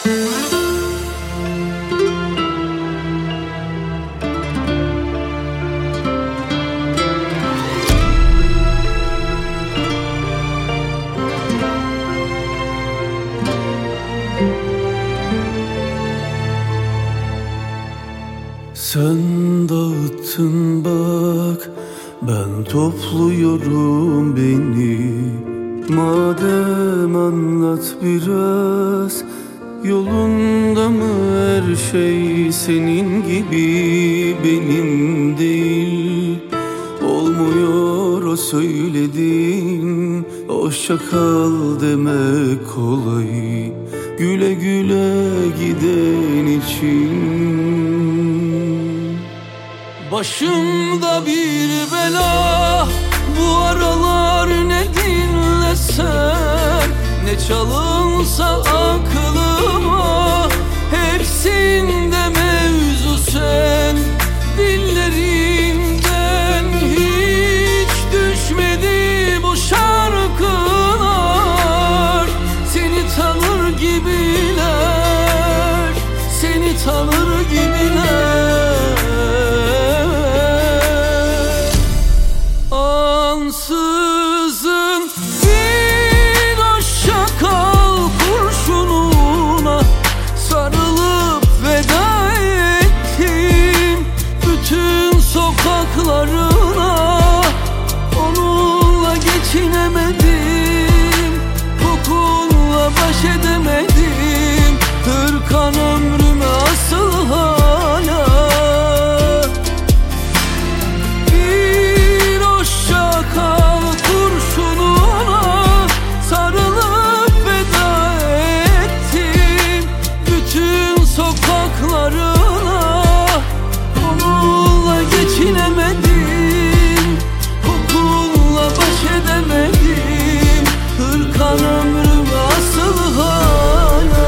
Sen dağıttın bak, ben topluyorum beni. Madem anlat biraz, yolunda mı her şey? Senin gibi benim değil. Olmuyor o söylediğin, hoşça kal demek kolay. Güle güle giden için başımda bir bela, bu aralar ne dinlesem, ne çalınsa aklıma, hepsinde mevzu sen. Dillerinden hiç düşmedi bu şarkılar. Seni tanır gibiler, seni tanır gibiler. Ansızın bir hoşça kal kurşununa sarılıp veda ettim bütün sokaklarına. Onunla geçinemedim, kokunla baş edemedim. Hırkan ömrüme asıl hala. Onunla geçinemedim, kokunla baş edemedim. Hırkan ömrüme asıl hala.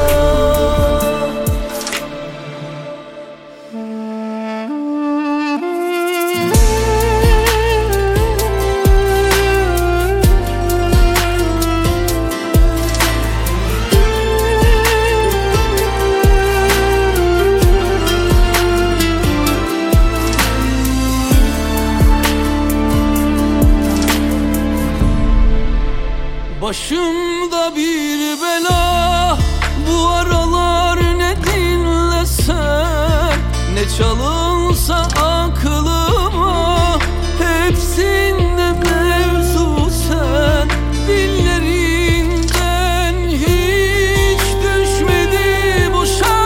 Başımda bir bela, bu aralar ne dinlesem, ne çalınsa aklıma, hepsinde mevzu sen. Dillerinden hiç düşmedi bu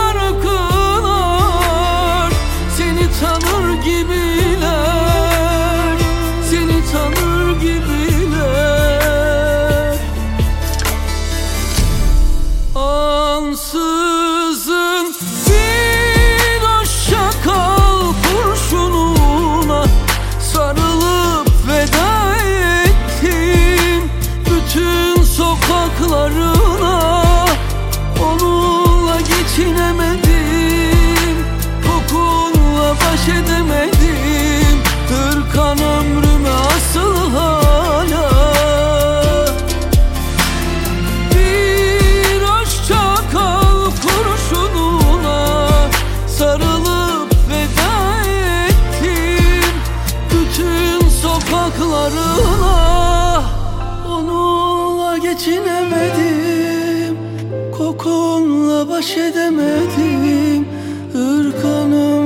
şarkılar. Seni tanır gibiler, seni tanır gibiler. Ansızın bir hoşça kal kurşununa sarılıp veda ettim bütün sokaklarına. Onunla geçinemedim, kokunla baş edemedim. Hırkan ömrüme asıl hala. Sarılıp veda ettim bütün sokaklarına. Onunla geçinemedim, kokunla baş edemedim. Hırkanım